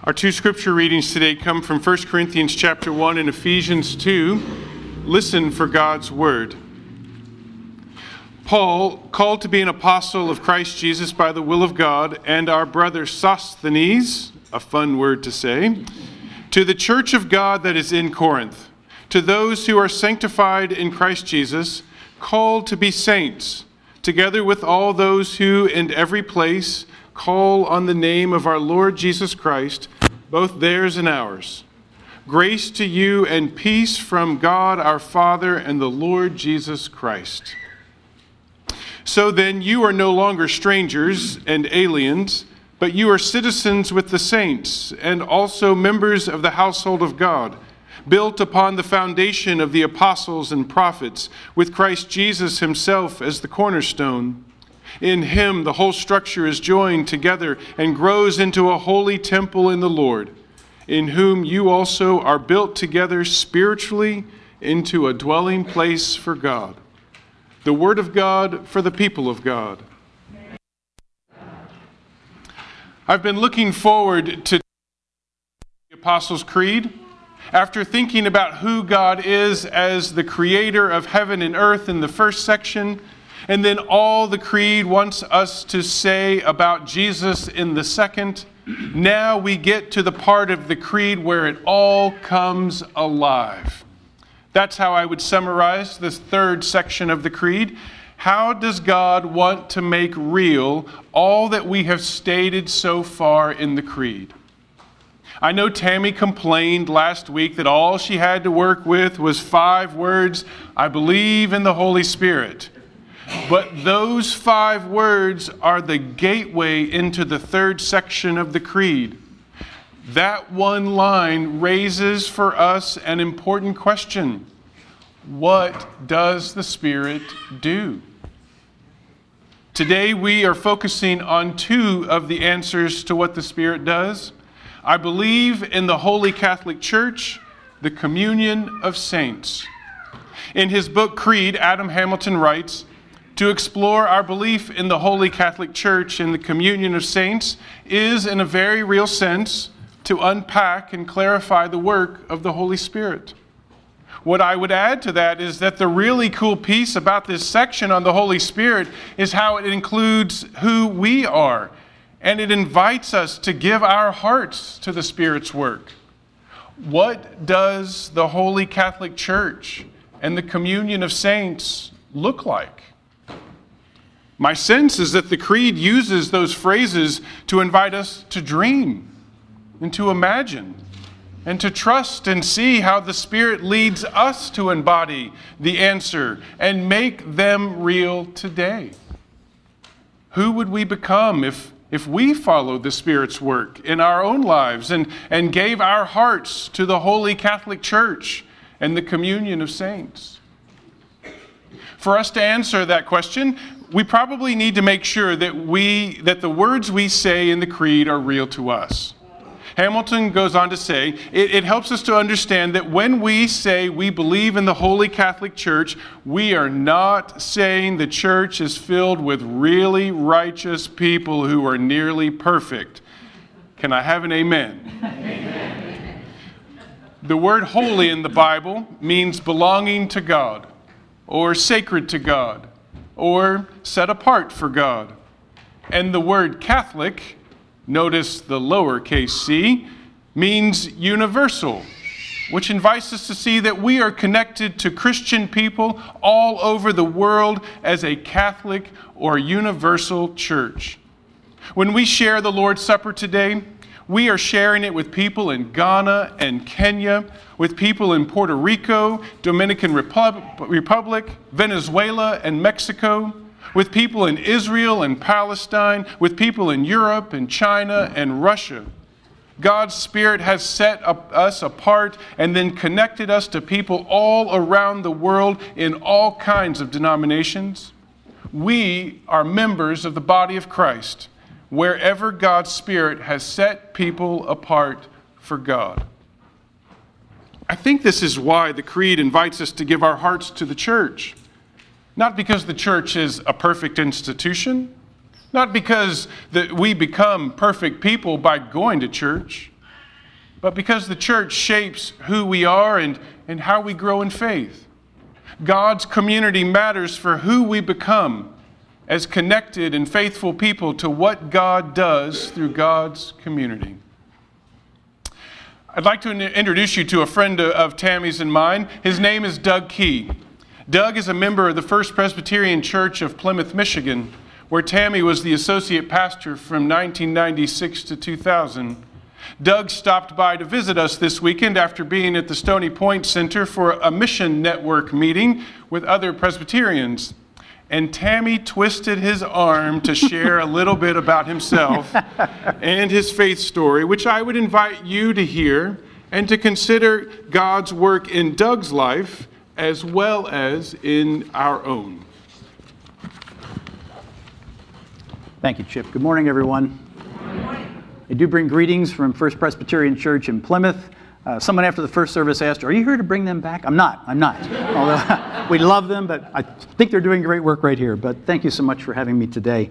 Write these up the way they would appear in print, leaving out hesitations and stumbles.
Our two scripture readings today come from 1 Corinthians chapter 1 and Ephesians 2. Listen for God's word. Paul, called to be an apostle of Christ Jesus by the will of God, and our brother Sosthenes, a fun word to say, to the church of God that is in Corinth, to those who are sanctified in Christ Jesus, called to be saints, together with all those who in every place call on the name of our Lord Jesus Christ, both theirs and ours. Grace to you and peace from God our Father and the Lord Jesus Christ. So then you are no longer strangers and aliens, but you are citizens with the saints and also members of the household of God, built upon the foundation of the apostles and prophets, with Christ Jesus himself as the cornerstone. In him the whole structure is joined together and grows into a holy temple in the Lord, in whom you also are built together spiritually into a dwelling place for God. The word of God for the people of God. I've been looking forward to the Apostles' Creed. After thinking about who God is as the creator of heaven and earth in the first section, and then all the Creed wants us to say about Jesus in the second, now we get to the part of the Creed where it all comes alive. That's how I would summarize this third section of the Creed. How does God want to make real all that we have stated so far in the Creed? I know Tammy complained last week that all she had to work with was 5 words, I believe in the Holy Spirit. But those 5 words are the gateway into the third section of the Creed. That one line raises for us an important question. What does the Spirit do? Today we are focusing on 2 of the answers to what the Spirit does. I believe in the Holy Catholic Church, the communion of saints. In his book Creed, Adam Hamilton writes, to explore our belief in the Holy Catholic Church and the communion of saints is, in a very real sense, to unpack and clarify the work of the Holy Spirit. What I would add to that is that the really cool piece about this section on the Holy Spirit is how it includes who we are, and it invites us to give our hearts to the Spirit's work. What does the Holy Catholic Church and the communion of saints look like? My sense is that the Creed uses those phrases to invite us to dream and to imagine and to trust and see how the Spirit leads us to embody the answer and make them real today. Who would we become if we followed the Spirit's work in our own lives and gave our hearts to the Holy Catholic Church and the communion of saints? For us to answer that question, we probably need to make sure that the words we say in the Creed are real to us. Hamilton goes on to say, it helps us to understand that when we say we believe in the Holy Catholic Church, we are not saying the church is filled with really righteous people who are nearly perfect. Can I have an amen? Amen. The word holy in the Bible means belonging to God, or sacred to God, or set apart for God. And the word Catholic, notice the lowercase c, means universal, which invites us to see that we are connected to Christian people all over the world as a Catholic or universal church. When we share the Lord's Supper today, we are sharing it with people in Ghana and Kenya, with people in Puerto Rico, Dominican Republic, Venezuela, and Mexico, with people in Israel and Palestine, with people in Europe and China and Russia. God's Spirit has set us apart and then connected us to people all around the world in all kinds of denominations. We are members of the body of Christ, wherever God's Spirit has set people apart for God. I think this is why the Creed invites us to give our hearts to the church. Not because the church is a perfect institution, not because we become perfect people by going to church, but because the church shapes who we are and how we grow in faith. God's community matters for who we become as connected and faithful people to what God does through God's community. I'd like to introduce you to a friend of Tammy's and mine. His name is Doug Key. Doug is a member of the First Presbyterian Church of Plymouth, Michigan, where Tammy was the associate pastor from 1996 to 2000. Doug stopped by to visit us this weekend after being at the Stony Point Center for a mission network meeting with other Presbyterians. And Tammy twisted his arm to share a little bit about himself and his faith story, which I would invite you to hear and to consider God's work in Doug's life as well as in our own. Thank you, Chip. Good morning, everyone. Good morning. I do bring greetings from First Presbyterian Church in Plymouth. Someone after the first service asked, "Are you here to bring them back?" I'm not. Although we love them, but I think they're doing great work right here. But thank you so much for having me today.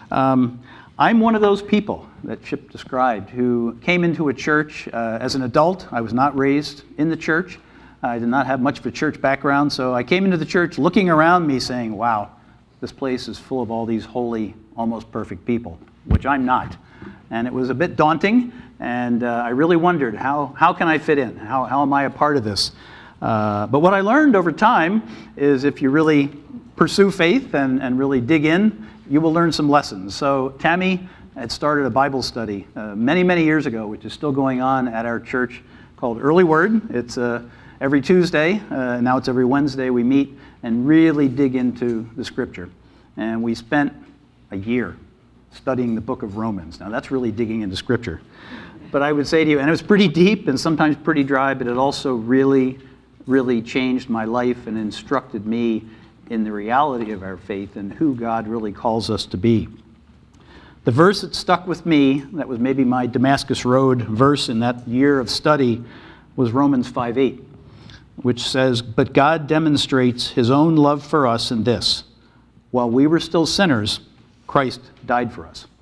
I'm one of those people that Chip described who came into a church as an adult. I was not raised in the church. I did not have much of a church background, so I came into the church looking around me saying, wow, this place is full of all these holy, almost perfect people, which I'm not. And it was a bit daunting, and I really wondered, how can I fit in? How am I a part of this? But what I learned over time is if you really pursue faith and really dig in, you will learn some lessons. So Tammy had started a Bible study many, many years ago, which is still going on at our church, called Early Word. It's every Tuesday, now it's every Wednesday, we meet and really dig into the Scripture. And we spent a year studying the book of Romans. Now that's really digging into Scripture. But I would say to you, and it was pretty deep and sometimes pretty dry, but it also really, really changed my life and instructed me in the reality of our faith and who God really calls us to be. The verse that stuck with me, that was maybe my Damascus Road verse in that year of study, was Romans 5:8, which says, "But God demonstrates His own love for us in this: while we were still sinners, Christ died for us."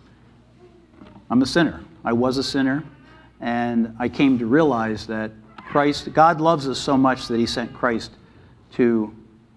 I'm a sinner. I was a sinner, and I came to realize that God loves us so much that He sent Christ to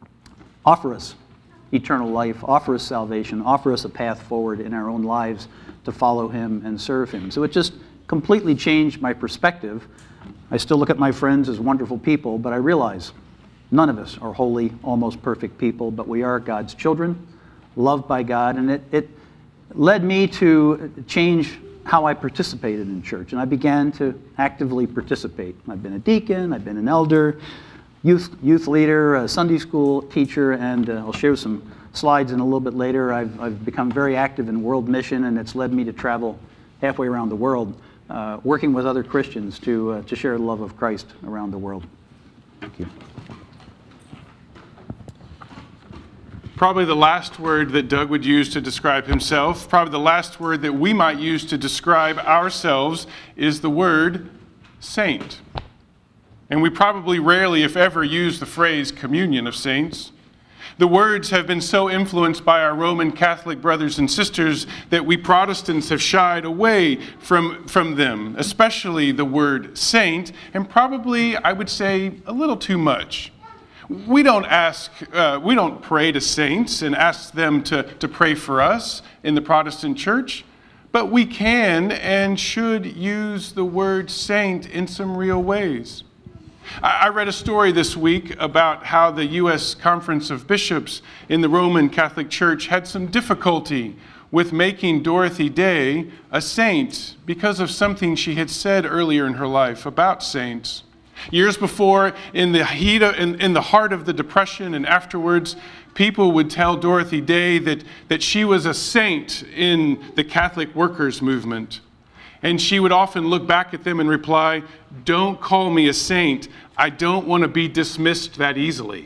offer us eternal life, offer us salvation, offer us a path forward in our own lives to follow Him and serve Him. So it just completely changed my perspective. I still look at my friends as wonderful people, but I realize none of us are holy, almost perfect people, but we are God's children, loved by God, and it led me to change how I participated in church, and I began to actively participate. I've been a deacon, I've been an elder, youth leader, a Sunday school teacher, and I'll share some slides in a little bit later. I've become very active in world mission, and it's led me to travel halfway around the world, working with other Christians to share the love of Christ around the world. Thank you. Probably the last word that Doug would use to describe himself, probably the last word that we might use to describe ourselves, is the word saint. And we probably rarely, if ever, use the phrase communion of saints. The words have been so influenced by our Roman Catholic brothers and sisters that we Protestants have shied away from them, especially the word saint, and probably, I would say, a little too much. We don't pray to saints and ask them to pray for us in the Protestant church, but we can and should use the word saint in some real ways. I read a story this week about how the U.S. Conference of Bishops in the Roman Catholic Church had some difficulty with making Dorothy Day a saint because of something she had said earlier in her life about saints. Years before, in the heart of the Depression and afterwards, people would tell Dorothy Day that she was a saint in the Catholic workers' movement. And she would often look back at them and reply, "Don't call me a saint. I don't want to be dismissed that easily."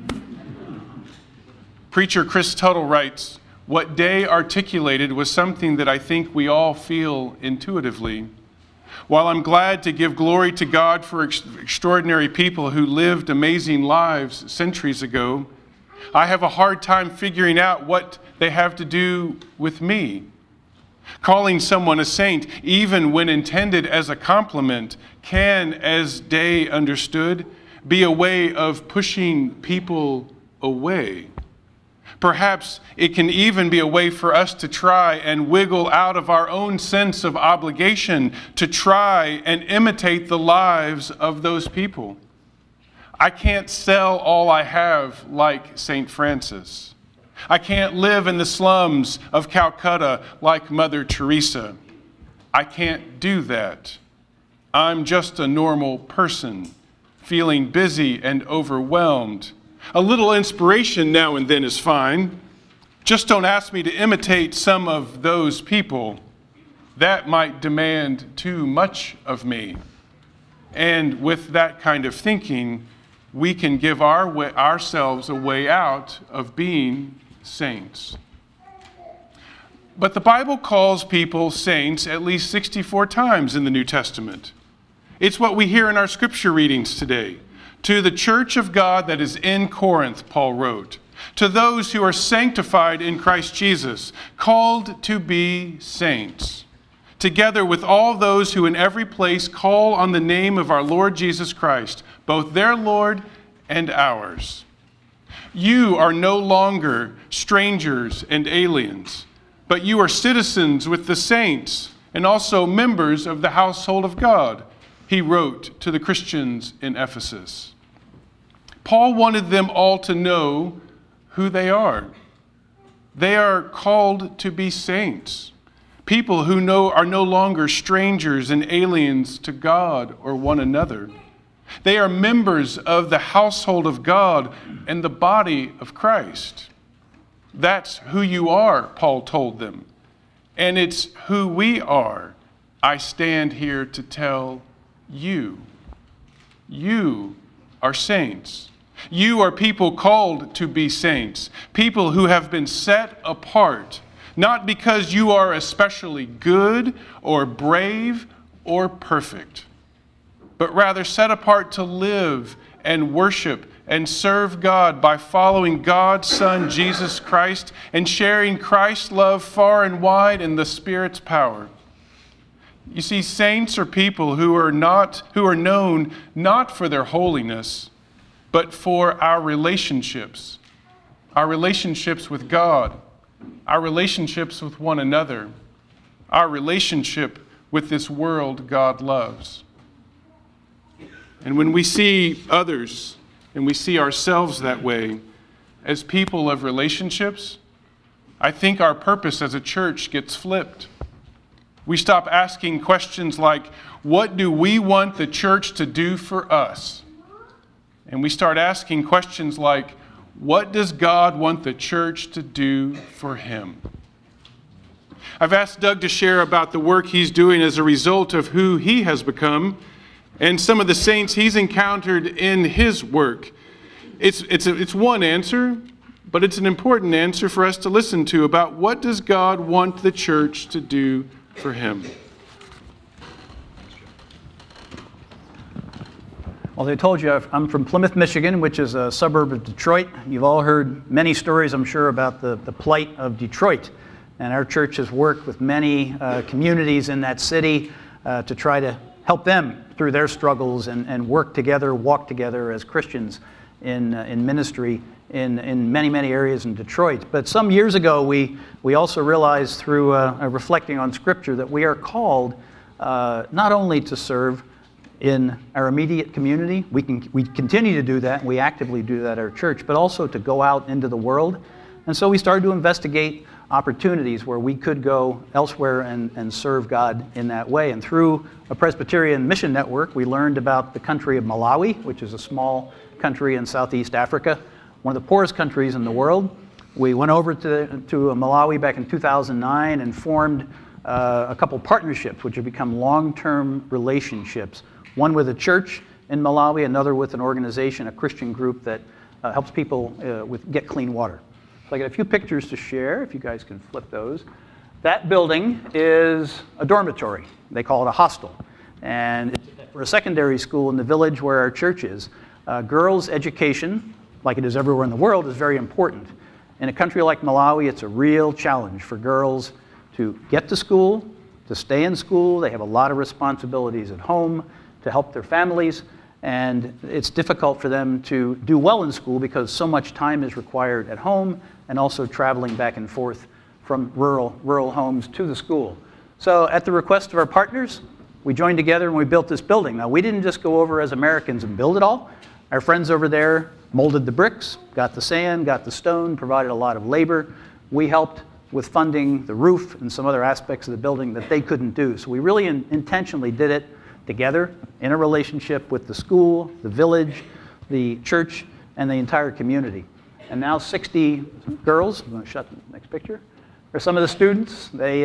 Preacher Chris Tuttle writes, "What Day articulated was something that I think we all feel intuitively. While I'm glad to give glory to God for extraordinary people who lived amazing lives centuries ago, I have a hard time figuring out what they have to do with me. Calling someone a saint, even when intended as a compliment, can, as Day understood, be a way of pushing people away. Perhaps it can even be a way for us to try and wiggle out of our own sense of obligation to try and imitate the lives of those people. I can't sell all I have like St. Francis. I can't live in the slums of Calcutta like Mother Teresa. I can't do that. I'm just a normal person, feeling busy and overwhelmed. A little inspiration now and then is fine. Just don't ask me to imitate some of those people. That might demand too much of me. And with that kind of thinking, we can give ourselves a way out of being saints. But the Bible calls people saints at least 64 times in the New Testament. It's what we hear in our scripture readings today. To the church of God that is in Corinth, Paul wrote, to those who are sanctified in Christ Jesus, called to be saints, together with all those who in every place call on the name of our Lord Jesus Christ, both their Lord and ours. You are no longer strangers and aliens, but you are citizens with the saints and also members of the household of God, he wrote to the Christians in Ephesus. Paul wanted them all to know who they are. They are called to be saints, people who are no longer strangers and aliens to God or one another. They are members of the household of God and the body of Christ. That's who you are, Paul told them. And it's who we are, I stand here to tell you. You are saints. You are people called to be saints, people who have been set apart, not because you are especially good or brave or perfect, but rather set apart to live and worship and serve God by following God's Son, Jesus Christ, and sharing Christ's love far and wide in the Spirit's power. You see, saints are people who are known not for their holiness, but for our relationships with God, our relationships with one another, our relationship with this world God loves. And when we see others and we see ourselves that way, as people of relationships, I think our purpose as a church gets flipped. We stop asking questions like, what do we want the church to do for us? And we start asking questions like, what does God want the church to do for him? I've asked Doug to share about the work he's doing as a result of who he has become and some of the saints he's encountered in his work. It's one answer, but it's an important answer for us to listen to about what does God want the church to do for him. Well, they told you I'm from Plymouth, Michigan, which is a suburb of Detroit. You've all heard many stories, I'm sure, about the plight of Detroit. And our church has worked with many communities in that city to try to help them through their struggles and work together, walk together as Christians in ministry in many, many areas in Detroit. But some years ago, we also realized through reflecting on Scripture that we are called not only to serve in our immediate community, we continue to do that, and we actively do that at our church, but also to go out into the world. And so we started to investigate opportunities where we could go elsewhere and serve God in that way. And through a Presbyterian mission network, we learned about the country of Malawi, which is a small country in Southeast Africa, one of the poorest countries in the world. We went over to Malawi back in 2009 and formed a couple partnerships which have become long-term relationships. One with a church in Malawi, another with an organization, a Christian group that helps people get clean water. So I got a few pictures to share, if you guys can flip those. That building is a dormitory. They call it a hostel. And it's for a secondary school in the village where our church is. Girls' education, like it is everywhere in the world, is very important. In a country like Malawi, it's a real challenge for girls to get to school, to stay in school. They have a lot of responsibilities at home to help their families, and it's difficult for them to do well in school because so much time is required at home and also traveling back and forth from rural homes to the school. So at the request of our partners, we joined together and we built this building. Now, we didn't just go over as Americans and build it all. Our friends over there molded the bricks, got the sand, got the stone, provided a lot of labor. We helped with funding the roof and some other aspects of the building that they couldn't do. So we really intentionally did it together in a relationship with the school, the village, the church, and the entire community. And now 60 girls, I'm going to shut the next picture, are some of the students. They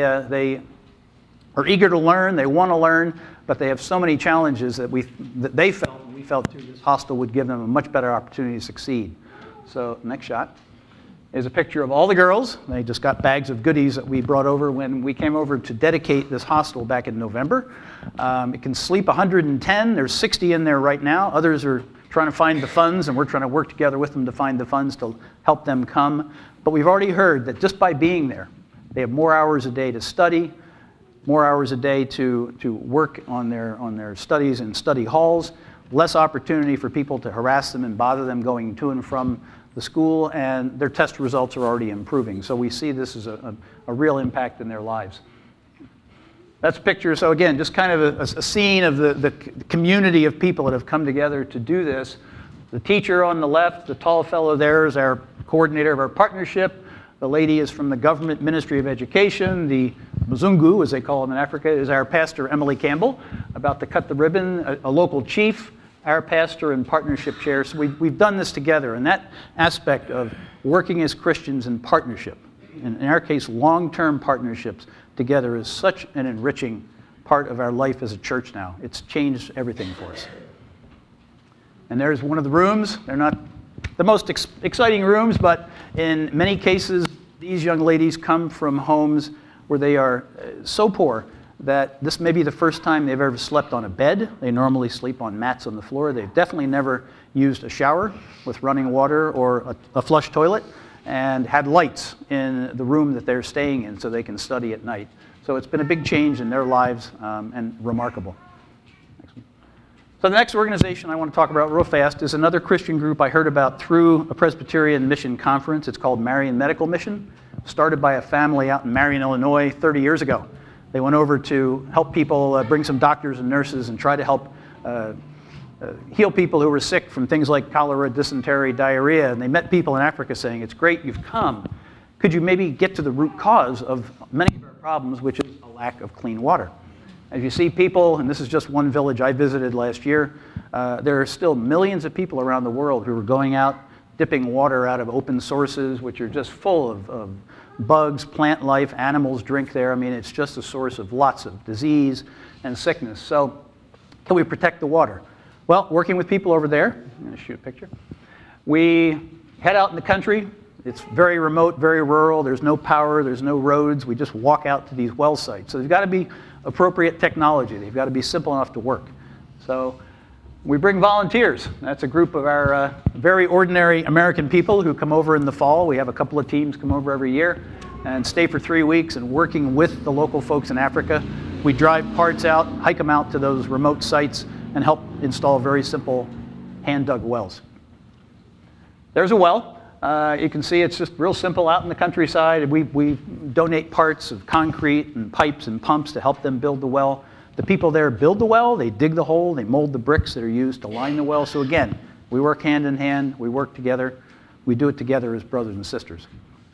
are eager to learn, they want to learn, but they have so many challenges that they felt, and we felt too, this hostel would give them a much better opportunity to succeed. So next shot is a picture of all the girls. They just got bags of goodies that we brought over when we came over to dedicate this hostel back in November. It can sleep 110. There's 60 in there right now. Others are trying to find the funds, and we're trying to work together with them to find the funds to help them come. But we've already heard that just by being there, they have more hours a day to study, more hours a day to work on their studies in study halls, less opportunity for people to harass them and bother them going to and from the school, and their test results are already improving. So we see this as a real impact in their lives. That's a picture. So again, just kind of a scene of the community of people that have come together to do this. The teacher on the left, the tall fellow there, is our coordinator of our partnership. The lady is from the Government Ministry of Education. The Mzungu, as they call them in Africa, is our pastor, Emily Campbell, about to cut the ribbon, a local chief, our pastor and partnership chair. So we've done this together, and that aspect of working as Christians in partnership, in our case, long-term partnerships together, is such an enriching part of our life as a church now. It's changed everything for us. And there's one of the rooms. They're not the most exciting rooms, but in many cases, these young ladies come from homes where they are so poor that this may be the first time they've ever slept on a bed. They normally sleep on mats on the floor. They've definitely never used a shower with running water or a flush toilet, and had lights in the room that they're staying in so they can study at night. So it's been a big change in their lives, and remarkable. So the next organization I want to talk about real fast is another Christian group I heard about through a Presbyterian mission conference. It's called Marian Medical Mission, started by a family out in Marion, Illinois 30 years ago. They went over to help people, bring some doctors and nurses, and try to help heal people who were sick from things like cholera, dysentery, diarrhea. And they met people in Africa saying, "It's great you've come. Could you maybe get to the root cause of many of our problems, which is a lack of clean water?" As you see people, and this is just one village I visited last year, there are still millions of people around the world who are going out, dipping water out of open sources, which are just full of bugs, plant life, animals drink there. I mean, it's just a source of lots of disease and sickness. So can we protect the water? Well, working with people over there, I'm going to shoot a picture. We head out in the country. It's very remote, very rural. There's no power, there's no roads. We just walk out to these well sites. So there's got to be appropriate technology. They've got to be simple enough to work. So we bring volunteers. That's a group of our very ordinary American people who come over in the fall. We have a couple of teams come over every year and stay for 3 weeks, and working with the local folks in Africa. We drive parts out, hike them out to those remote sites, and help install very simple hand-dug wells. There's a well. You can see it's just real simple out in the countryside. We donate parts of concrete and pipes and pumps to help them build the well. The people there build the well, they dig the hole, they mold the bricks that are used to line the well. So again, we work hand in hand, we work together, we do it together as brothers and sisters.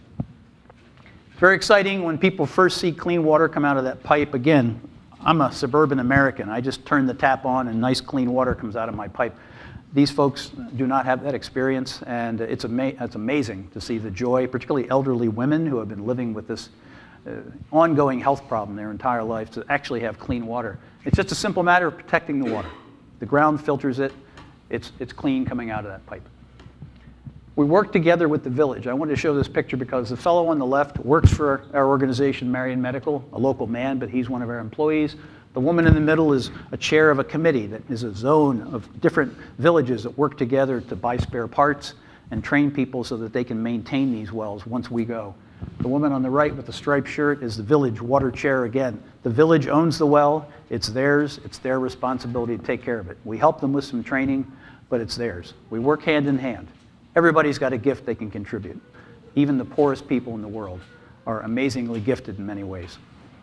It's very exciting when people first see clean water come out of that pipe. Again, I'm a suburban American. I just turn the tap on and nice clean water comes out of my pipe. These folks do not have that experience, and it's amazing to see the joy, particularly elderly women who have been living with this ongoing health problem their entire life, to actually have clean water. It's just a simple matter of protecting the water. The ground filters it. It's clean coming out of that pipe. We work together with the village. I wanted to show this picture because the fellow on the left works for our organization, Marian Medical, a local man, but he's one of our employees. The woman in the middle is a chair of a committee that is a zone of different villages that work together to buy spare parts and train people so that they can maintain these wells once we go. The woman on the right with the striped shirt is the village water chair again. The village owns the well. It's theirs. It's their responsibility to take care of it. We help them with some training, but it's theirs. We work hand in hand. Everybody's got a gift they can contribute. Even the poorest people in the world are amazingly gifted in many ways.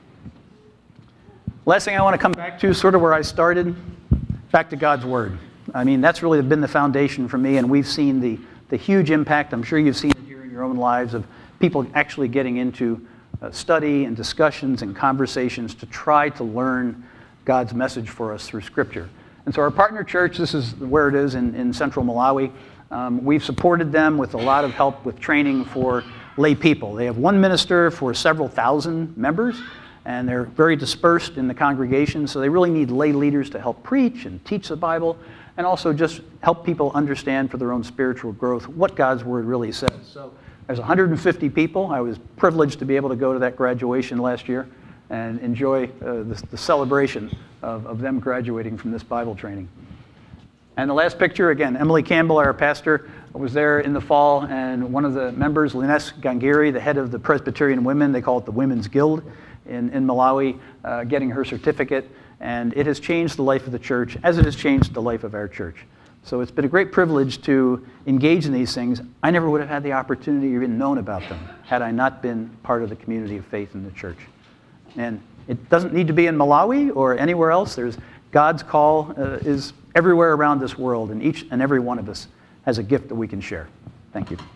Last thing I want to come back to, sort of where I started, back to God's Word. I mean, that's really been the foundation for me, and we've seen the huge impact. I'm sure you've seen it here in your own lives of people actually getting into study and discussions and conversations to try to learn God's message for us through Scripture. And so our partner church, this is where it is in central Malawi. We've supported them with a lot of help with training for lay people. They have one minister for several thousand members, and they're very dispersed in the congregation, so they really need lay leaders to help preach and teach the Bible, and also just help people understand for their own spiritual growth what God's Word really says. So there's 150 people. I was privileged to be able to go to that graduation last year and enjoy the celebration of them graduating from this Bible training. And the last picture, again, Emily Campbell, our pastor, was there in the fall, and one of the members, Linus Gangiri, the head of the Presbyterian Women, they call it the Women's Guild in Malawi, getting her certificate, and it has changed the life of the church as it has changed the life of our church. So it's been a great privilege to engage in these things. I never would have had the opportunity or even known about them had I not been part of the community of faith in the church. And it doesn't need to be in Malawi or anywhere else. God's call is everywhere around this world, and each and every one of us has a gift that we can share. Thank you.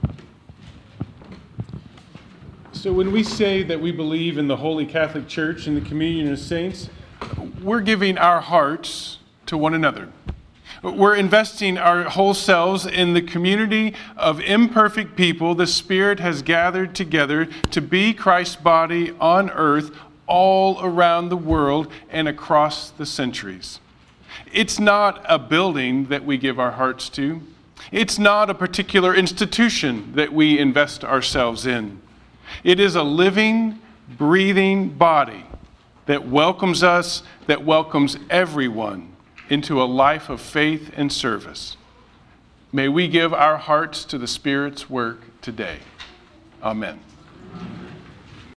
So when we say that we believe in the Holy Catholic Church and the communion of saints, we're giving our hearts to one another. We're investing our whole selves in the community of imperfect people the Spirit has gathered together to be Christ's body on earth all around the world and across the centuries. It's not a building that we give our hearts to. It's not a particular institution that we invest ourselves in. It is a living, breathing body that welcomes us, that welcomes everyone into a life of faith and service. May we give our hearts to the Spirit's work today. Amen.